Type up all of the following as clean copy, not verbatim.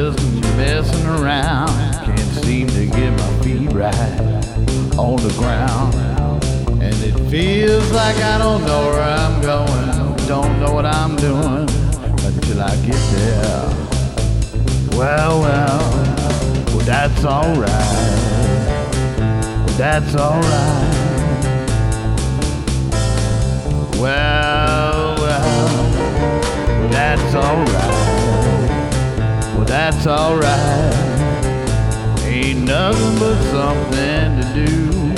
just messing around. Can't seem to get my feet right on the ground. And it feels like I don't know where I'm going, don't know what I'm doing until I get there. Well, that's alright. That's alright. Well, that's alright. Well, that's alright. Ain't nothing but something to do.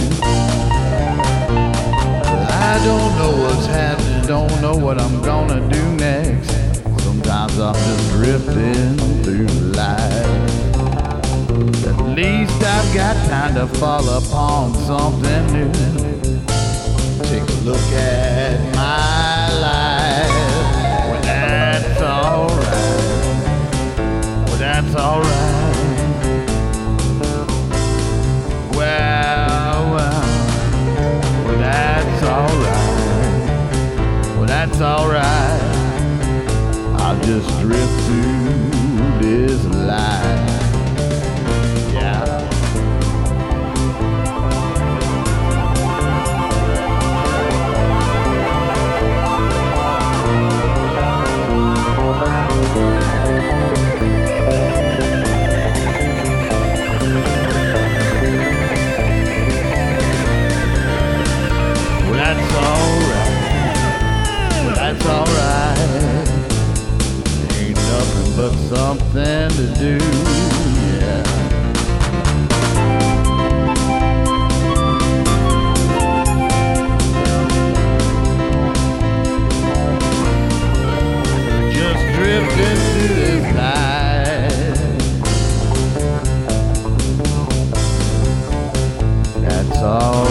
I don't know what's happening, don't know what I'm gonna do next. Sometimes I'm just drifting through life. At least I've got time to fall upon something new. Take a look at my life. Well, that's alright. Well, that's alright. Well, that's alright. Well, that's alright. I'll just drift through this life. Yeah. Well, that's alright. Well, that's alright. Ain't nothing but something to do. Yeah. Just drifting through this life. That's all.